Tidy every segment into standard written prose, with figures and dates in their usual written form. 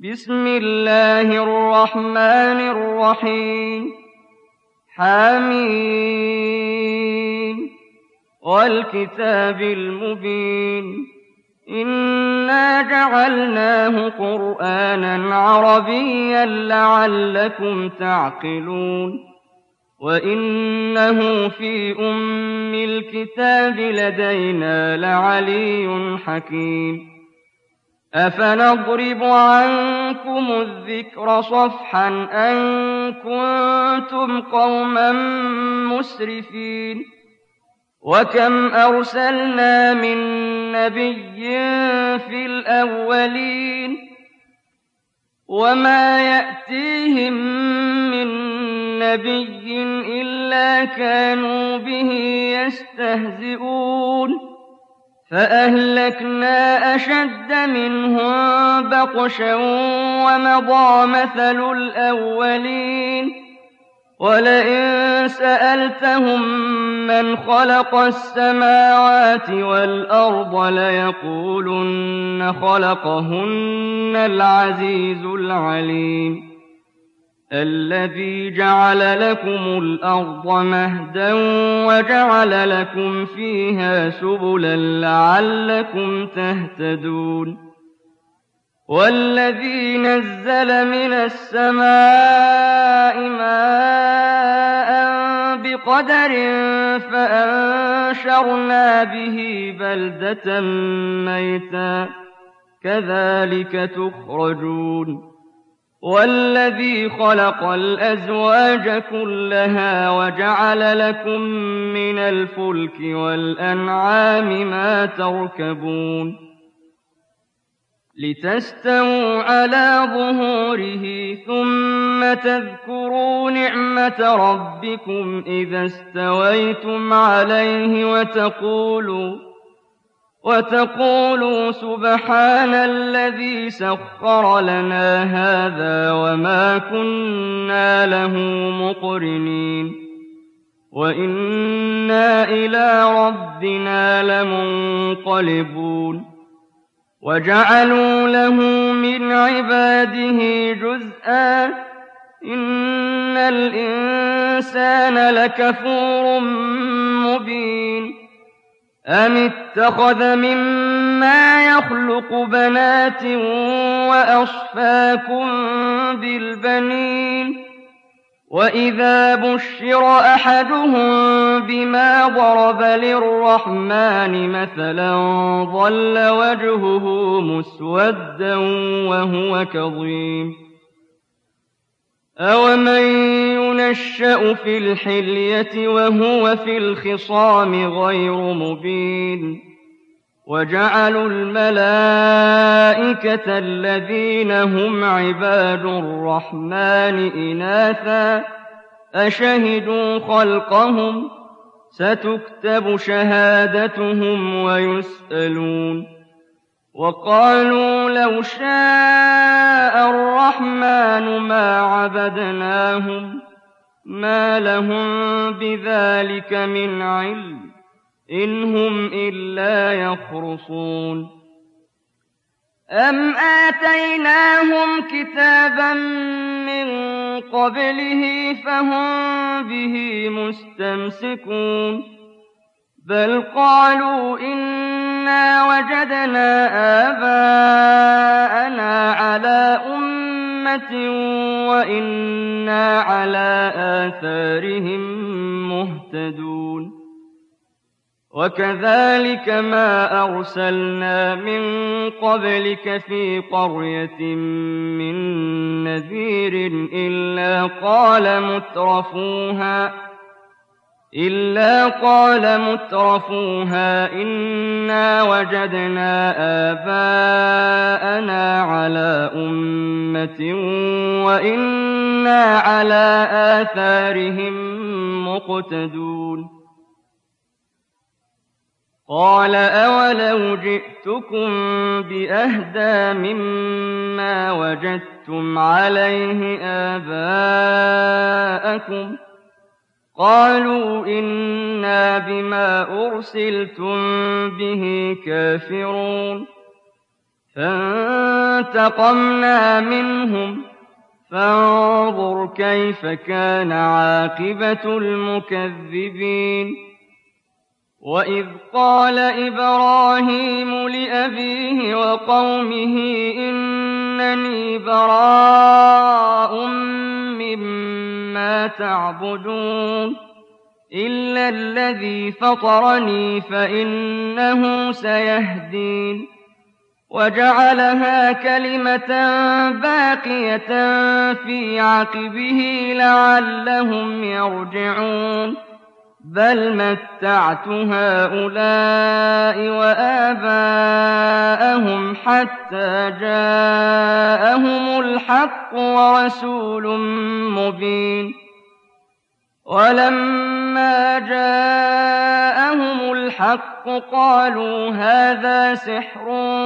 بسم الله الرحمن الرحيم حميم والكتاب المبين إنا جعلناه قرآنا عربيا لعلكم تعقلون وإنه في أم الكتاب لدينا لعلي حكيم أفنضرب عنكم الذكر صفحا أن كنتم قوما مسرفين وكم أرسلنا من نبي في الأولين وما يأتيهم من نبي إلا كانوا به يستهزئون فأهلكنا أشد منهم بطشا ومضى مثل الأولين ولئن سألتهم من خلق السماوات والأرض ليقولن خلقهن العزيز العليم الذي جعل لكم الأرض مهدا وجعل لكم فيها سبلا لعلكم تهتدون والذي نزل من السماء ماء بقدر فأنشرنا به بلدة ميتا كذلك تخرجون والذي خلق الأزواج كلها وجعل لكم من الفلك والأنعام ما تركبون لتستووا على ظهوره ثم تذكروا نعمة ربكم إذا استويتم عليه وتقولوا سبحان الذي سخر لنا هذا وما كنا له مقرنين وإنا إلى ربنا لمنقلبون وجعلوا له من عباده جزءا إن الإنسان لكفور مبين أم اتخذ مما يخلق بنات وأصفاكم بالبنين وإذا بشر أحدهم بما ضرب للرحمن مثلا ظل وجهه مسودا وهو كظيم أومن ينشأ في الحلية وهو في الخصام غير مبين وجعلوا الملائكة الذين هم عباد الرحمن إناثا أشهدوا خلقهم ستكتب شهادتهم ويسألون وقالوا لو شاء الرحمن ما عبدناهم ما لهم بذلك من علم إن هم إلا يخرصون أم آتيناهم كتابا من قبله فهم به مستمسكون بل قالوا إنا وجدنا آباءنا على أمة وإنا على آثارهم مهتدون وكذلك ما أرسلنا من قبلك في قرية من نذير إلا قال مترفوها إنا وجدنا آباءنا على أمة وإنا على آثارهم مقتدون قال أولو جئتكم بأهدى مما وجدتم عليه آباءكم قالوا إنا بما أرسلتم به كافرون فانتقمنا منهم فانظر كيف كان عاقبة المكذبين وإذ قال إبراهيم لأبيه وقومه إنني براء مما تعبدون إلا الذي فطرني فإنه سيهدين وجعلها كلمة باقية في عقبه لعلهم يرجعون بل متعت هؤلاء وآباءهم حتى جاءهم الحق ورسول مبين ولما جاءهم الحق قالوا هذا سحر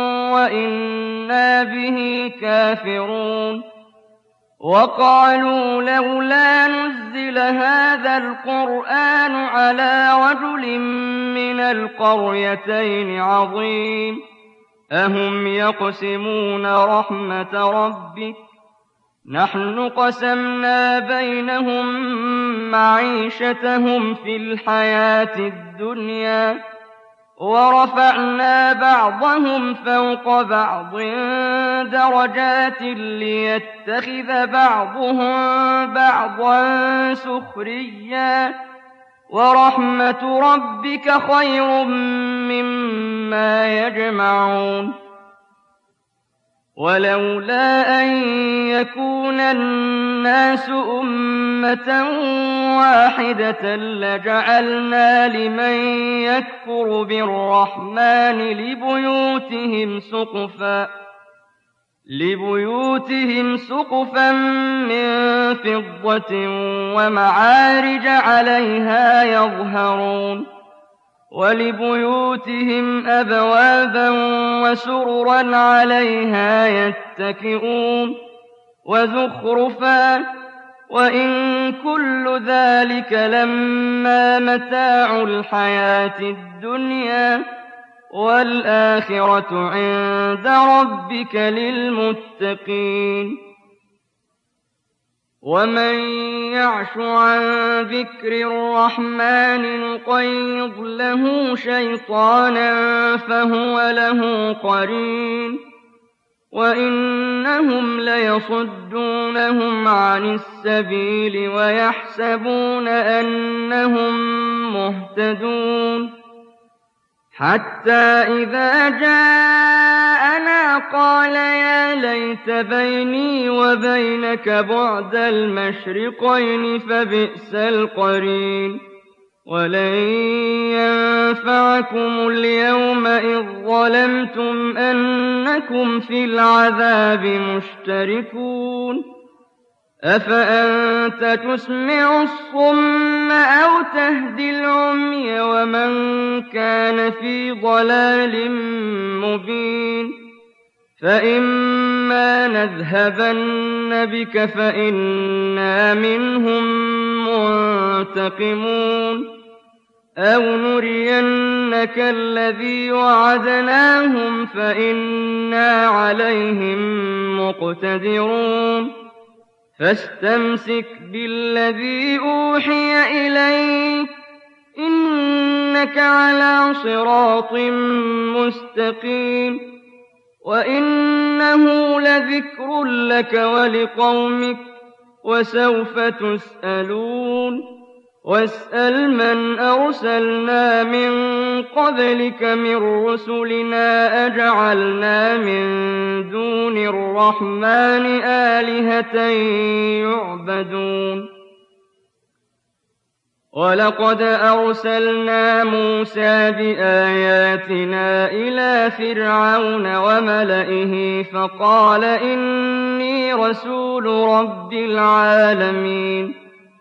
وإنا به كافرون وقالوا لولا نزل هذا القرآن على رجل من القريتين عظيم أهم يقسمون رحمة ربك نحن قسمنا بينهم معيشتهم في الحياة الدنيا ورفعنا بعضهم فوق بعض درجات ليتخذ بعضهم بعضا سخريا ورحمة ربك خير مما يجمعون ولولا أن يكون الناس أمة واحدة لجعلنا لمن يكفر بالرحمن لبيوتهم سقفا من فضة ومعارج عليها يظهرون ولبيوتهم أبوابا وسررا عليها يتكئون وزخرفا وإن كل ذلك لما متاع الحياة الدنيا والآخرة عند ربك للمتقين ومن يعش عن ذكر الرحمن نقيض له شيطانا فهو له قرين وإنهم ليصدونهم عن السبيل ويحسبون أنهم مهتدون حتى إذا جاءنا قال يا ليت بيني وبينك بعد المشرقين فبئس القرين ولن ينفعكم اليوم إذ ظلمتم أنكم في العذاب مشتركون أفأنت تسمع الصم أو تهدي العمي ومن كان في ضلال مبين فإما نذهبن بك فإنا منهم منتقمون أو نرينك الذي وعدناهم فإنا عليهم مقتدرون فاستمسك بالذي أوحي إليك إنك على صراط مستقيم وإنه لذكر لك ولقومك وسوف تسألون واسأل من أرسلنا من قبلك من رسلنا أجعلنا من دون الرحمن آلهة يعبدون ولقد أرسلنا موسى بآياتنا إلى فرعون وملئه فقال إني رسول رب العالمين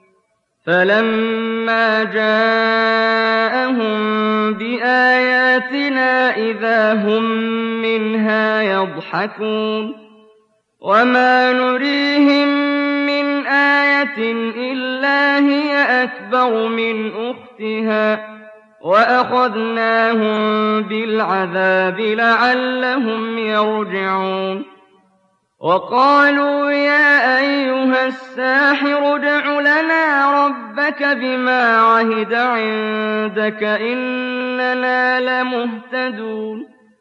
فلما جاءهم بآياتنا إذا هم منها يضحكون وما نريهم من آية إلا هي أكبر من أختها وأخذناهم بالعذاب لعلهم يرجعون وقالوا يا أيها الساحر ادع لنا ربك بما عهد عندك إننا لمهتدون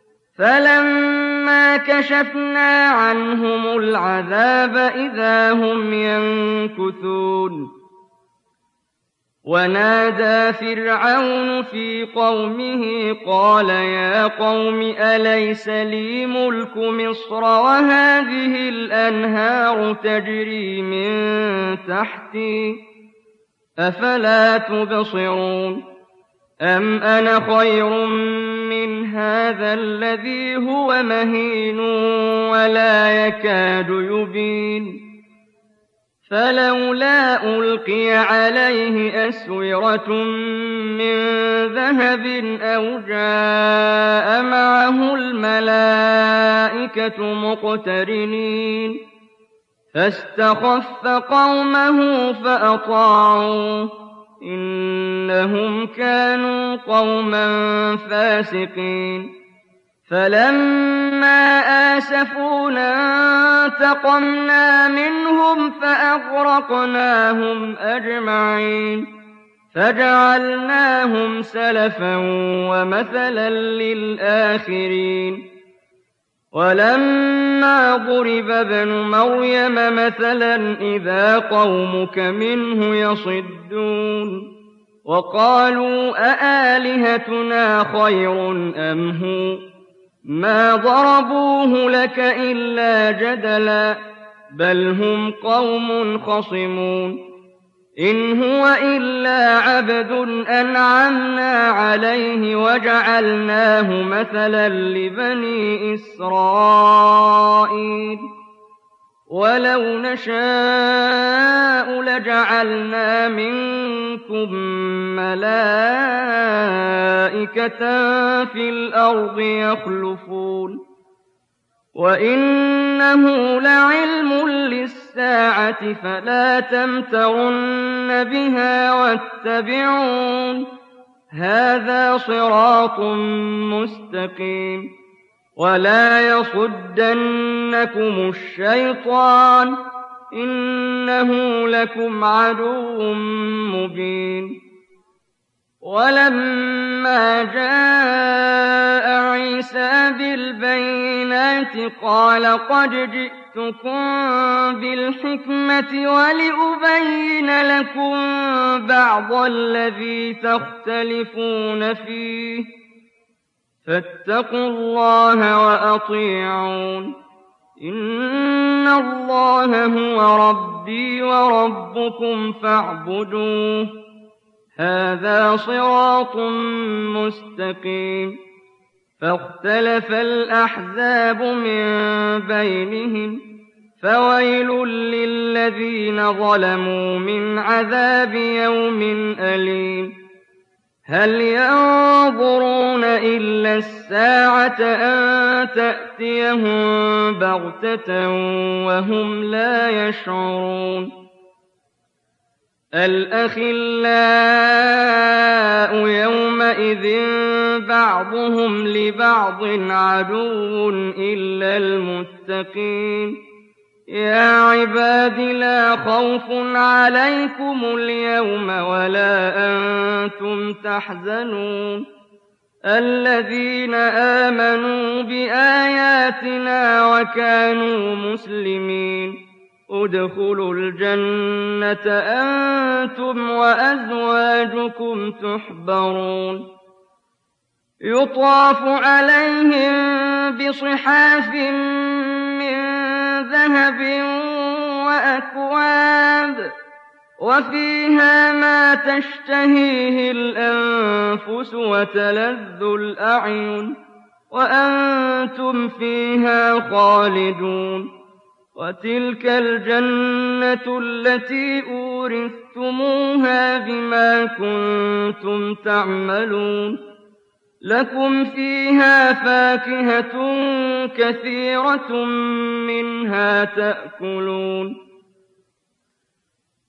فلما كشفنا عنهم العذاب إذا هم ينكثون ونادى فرعون في قومه قال يا قوم أليس لي ملك مصر وهذه الأنهار تجري من تحتي أفلا تبصرون أم أنا خير من هذا الذي هو مهين ولا يكاد يبين فلولا ألقي عليه أسورة من ذهب أو جاء معه الملائكة مقترنين فاستخف قومه فأطاعوه إنهم كانوا قوما فاسقين فلما آسفونا انتقمنا منهم فأغرقناهم أجمعين فجعلناهم سلفا ومثلا للآخرين ولما ضرب ابن مريم مثلا إذا قومك منه يصدون وقالوا أآلهتنا خير أم هو ما ضربوه لك إلا جدلا بل هم قوم خصمون إن هو إلا عبد أنعمنا عليه وجعلناه مثلا لبني إسرائيل ولو نشاء لجعلنا منكم ملائكة في الأرض يخلفون وإنه لعلم للساعة فلا تمترن بها واتبعون هذا صراط مستقيم ولا يصدنكم الشيطان إنه لكم عدو مبين ولما جاء عيسى بالبينات قال قد جئتكم بالحكمة ولأبين لكم بعض الذي تختلفون فيه فاتقوا الله وأطيعون إن الله هو ربي وربكم فاعبدوه هذا صراط مستقيم فاختلف الأحزاب من بينهم فويل للذين ظلموا من عذاب يوم أليم هل ينظرون إلا الساعة أن تأتيهم بغتة وهم لا يشعرون الأخلاء يومئذ بعضهم لبعض عدو إلا المتقين يا عباد لا خوف عليكم اليوم ولا أنتم تحزنون الذين آمنوا بآياتنا وكانوا مسلمين ادخلوا الجنة أنتم وأزواجكم تحبرون يطاف عليهم بصحاف من ذهب وأكواب وفيها ما تشتهيه الأنفس وتلذ الأعين وأنتم فيها خالدون وتلك الجنة التي أورثتموها بما كنتم تعملون لكم فيها فاكهة كثيرة منها تأكلون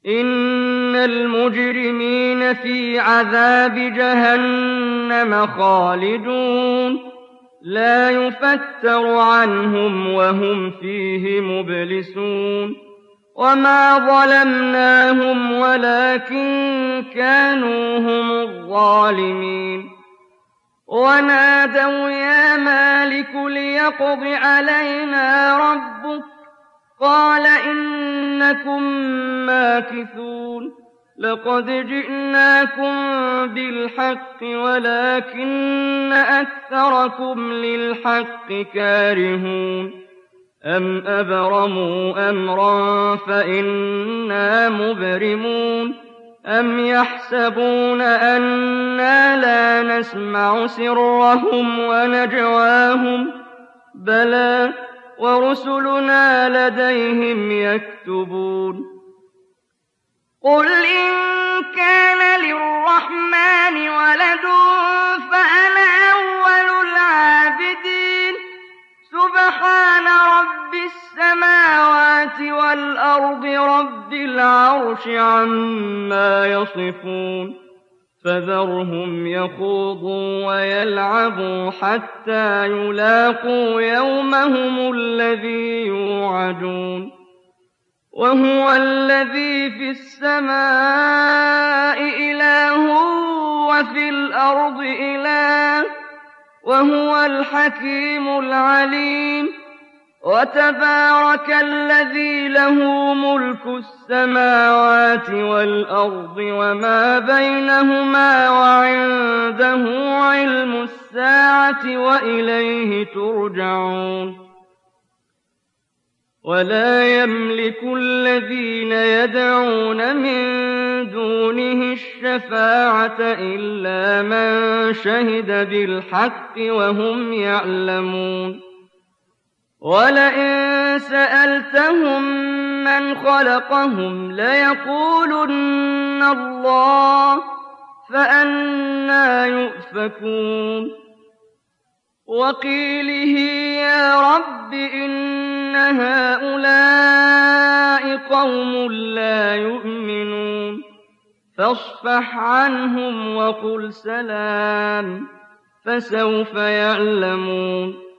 إِنَّ الْمُجْرِمِينَ فِي عَذَابِ جَهَنَّمَ خَالِدُونَ لَا يُفَتَّرُ عَنْهُمْ وَهُمْ فِيهِ مُبْلِسُونَ وَمَا ظَلَمْنَاهُمْ وَلَٰكِن كَانُوا هُمُ الظَّالِمِينَ وَنَادَوْا يَا مَالِكُ لِيَقْضِ عَلَيْنَا رَبُّكَ قَالَ إِنَّكُم مَّاكِثُونَ لَقَدْ جِئْنَاكُم بِالْحَقِّ وَلَٰكِنَّ أَكْثَرَكُمْ لِلْحَقِّ كَارِهُونَ أَمْ أَبْرَمُوا أَمْرًا فَإِنَّا مُبْرِمُونَ أَمْ يَحْسَبُونَ أَنَّا لَا نَسْمَعُ سِرَّهُمْ وَنَجْوَاهُم بَلَىٰ وَرُسُلُنَا لَدَيْهِمْ يَكْتُبُونَ قُلْ إِن كَانَ لِلرَّحْمَٰنِ وَلَدٌ فَأَنَا أَوَّلُ الْعَابِدِينَ سُبْحَانَ رَبِّ السَّمَاوَاتِ وَالْأَرْضِ رَبِّ الْعَرْشِ عَمَّا يَصِفُونَ فَذَرْهُمْ يَخُوضُوا وَيَلْعَبُوا حَتَّىٰ يُلَاقُوا يَوْمَهُمُ الَّذِي يُوعَدُونَ وَهُوَ الَّذِي فِي السَّمَاءِ إِلَٰهٌ وَفِي الْأَرْضِ إِلَٰهٌ وَهُوَ الْحَكِيمُ الْعَلِيمُ وَتَبَارَكَ الَّذِي لَهُ مُلْكُ السَّمَاوَاتِ وَالْأَرْضِ وَمَا بَيْنَهُمَا وَعِندَهُ عِلْمُ السَّاعَةِ وَإِلَيْهِ تُرْجَعُونَ وَلَا يَمْلِكُ الَّذِينَ يَدْعُونَ مِن دُونِهِ الشَّفَاعَةَ إِلَّا مَن شَهِدَ بِالْحَقِّ وَهُمْ يَعْلَمُونَ وَلَئِن سَأَلْتَهُم مَّنْ خَلَقَهُمْ لَيَقُولُنَّ اللَّهُ فَأَنَّىٰ يُؤْفَكُونَ وَقِيلِهِ يَا رَبِّ إِنَّ هَٰؤُلَاءِ قَوْمٌ لَّا يُؤْمِنُونَ فَاصْفَحْ عَنْهُمْ وَقُلْ سَلَامٌ فَسَوْفَ يَعْلَمُونَ